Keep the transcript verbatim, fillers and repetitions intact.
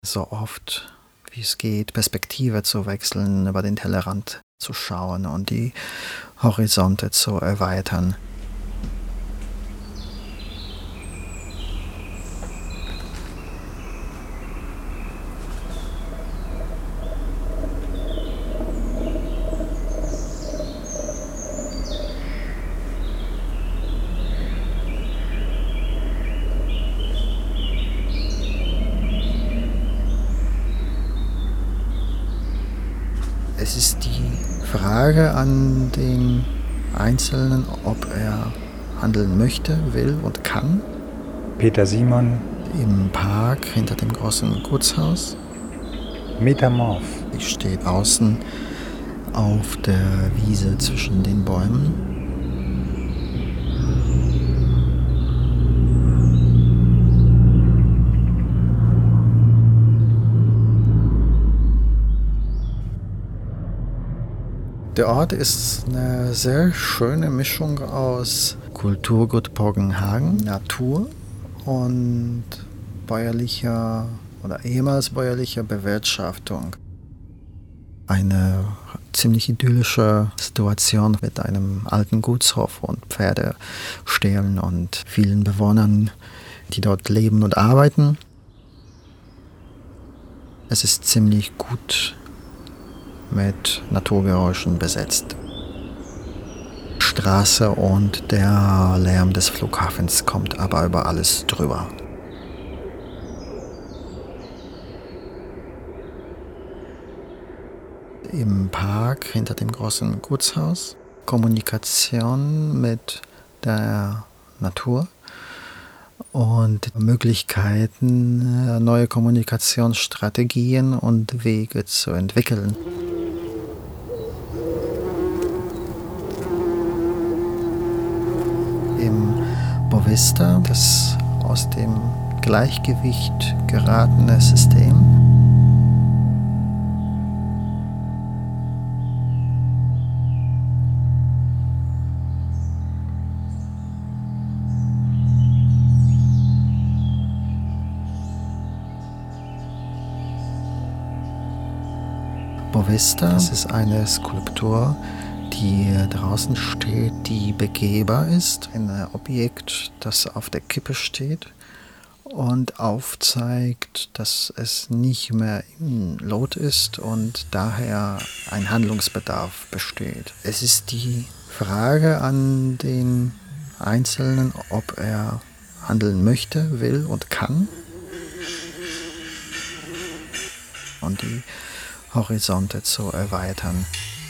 so oft wie es geht, Perspektive zu wechseln, über den Tellerrand zu schauen und die Horizonte zu erweitern. Es ist die Frage an den Einzelnen, ob er handeln möchte, will und kann. Peter Simon. Im Park hinter dem großen Gutshaus. Metamorph. Ich stehe außen auf der Wiese zwischen den Bäumen. Der Ort ist eine sehr schöne Mischung aus Kulturgut Poggenhagen, Natur und bäuerlicher oder ehemals bäuerlicher Bewirtschaftung. Eine ziemlich idyllische Situation mit einem alten Gutshof und Pferdeställen und vielen Bewohnern, die dort leben und arbeiten. Es ist ziemlich gut mit Naturgeräuschen besetzt. Straße und der Lärm des Flughafens kommt aber über alles drüber. Im Park hinter dem großen Gutshaus Kommunikation mit der Natur und Möglichkeiten, neue Kommunikationsstrategien und Wege zu entwickeln. Im Bovista, das aus dem Gleichgewicht geratene System, Bovista, das ist eine Skulptur, die draußen steht, die begehbar ist. Ein Objekt, das auf der Kippe steht und aufzeigt, dass es nicht mehr in Lot ist und daher ein Handlungsbedarf besteht. Es ist die Frage an den Einzelnen, ob er handeln möchte, will und kann. Und die Horizonte zu erweitern.